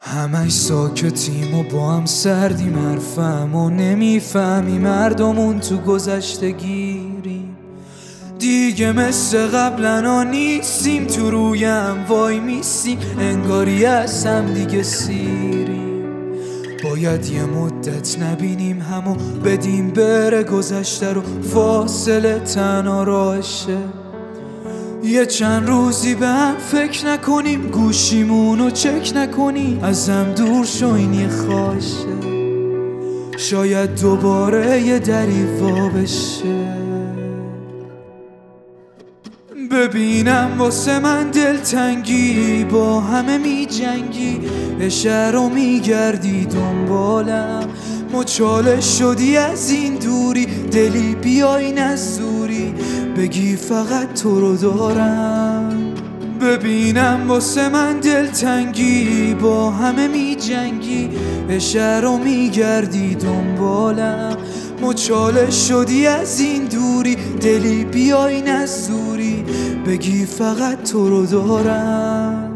همش ساکتیم و با هم سردیم، حرفم و نمیفهمی، مردمون تو گذشته گیریم. دیگه مثل قبلنا نیستیم، تو رویم وای میسیم، انگاری از هم دیگه سیریم. باید یه مدت نبینیم همو، بدیم بره گذشته رو، فاصله تنها راهشه. یه چند روزی به هم فکر نکنیم، گوشیمونو چک نکنیم، ازم دور شو این یه خواهشه. شاید دوباره یه دری وا بشه. ببینم واسه من دلتنگی، با همه می جنگی، عشق رو می گردی دنبالم. مچاله شدی از این دوری، دلی بیای نزوری، بگی فقط تو رو دارم. ببینم واسه من دلتنگی، با همه می جنگی، عشق رو می گردی دنبالم. مچاله شدی از این دوری، دلی بیای نزوری، بگی فقط تو رو دارم.